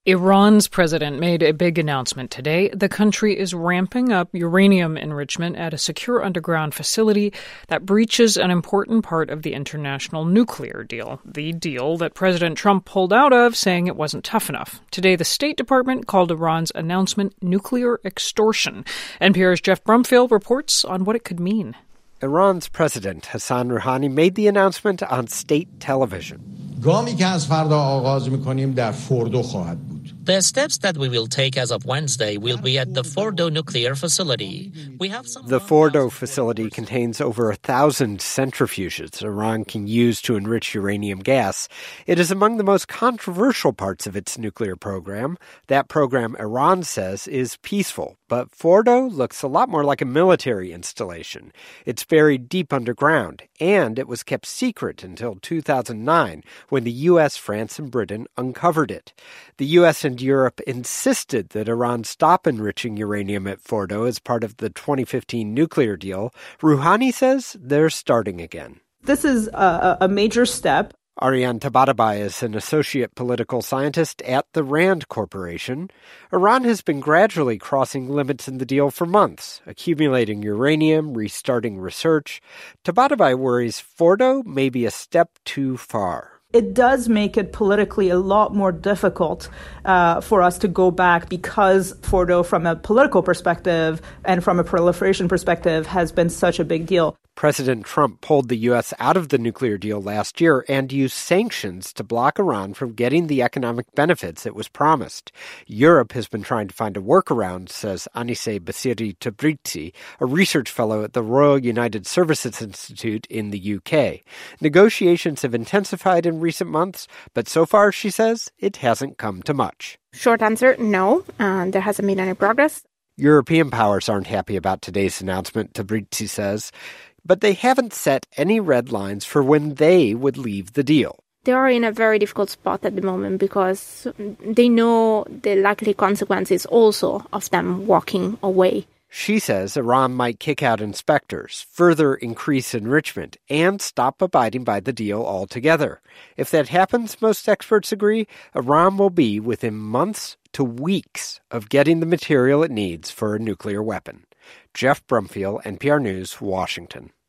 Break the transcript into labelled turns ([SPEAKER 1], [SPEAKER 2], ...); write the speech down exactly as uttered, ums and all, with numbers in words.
[SPEAKER 1] Iran's president made a big announcement today. The country is ramping up uranium enrichment at a secure underground facility that breaches an important part of the international nuclear deal, the deal that President Trump pulled out of, saying it wasn't tough enough. Today, the State Department called Iran's announcement nuclear extortion. N P R's Jeff Brumfield reports on what it could mean.
[SPEAKER 2] Iran's president, Hassan Rouhani, made the announcement on state television.
[SPEAKER 3] The steps that we will take as of Wednesday will be at the Fordo nuclear facility. We have some
[SPEAKER 2] the Fordo facility contains over a thousand centrifuges Iran can use to enrich uranium gas. It is among the most controversial parts of its nuclear program. That program, Iran says, is peaceful. But Fordo looks a lot more like a military installation. It's buried deep underground, and it was kept secret until two thousand nine, when the U S, France, and Britain uncovered it. The U S and Europe insisted that Iran stop enriching uranium at Fordo as part of the twenty fifteen nuclear deal. Rouhani says they're starting again.
[SPEAKER 4] This is a, a major step.
[SPEAKER 2] Ariane Tabatabai is an associate political scientist at the RAND Corporation. Iran has been gradually crossing limits in the deal for months, accumulating uranium, restarting research. Tabatabai worries Fordo may be a step too far.
[SPEAKER 4] It does make it politically a lot more difficult uh, for us to go back because Fordo, from a political perspective and from a proliferation perspective, has been such a big deal.
[SPEAKER 2] President Trump pulled the U S out of the nuclear deal last year and used sanctions to block Iran from getting the economic benefits it was promised. Europe has been trying to find a workaround, says Anise Basiri Tabrizi, a research fellow at the Royal United Services Institute in the U K. Negotiations have intensified in recent months, but so far, she says, it hasn't come to much.
[SPEAKER 5] Short answer, no. Uh, there hasn't been any progress.
[SPEAKER 2] European powers aren't happy about today's announcement, Tabrizi says, but they haven't set any red lines for when they would leave the deal.
[SPEAKER 5] They are in a very difficult spot at the moment because they know the likely consequences also of them walking away.
[SPEAKER 2] She says Iran might kick out inspectors, further increase enrichment, and stop abiding by the deal altogether. If that happens, most experts agree, Iran will be within months to weeks of getting the material it needs for a nuclear weapon. Jeff Brumfield, N P R News, Washington.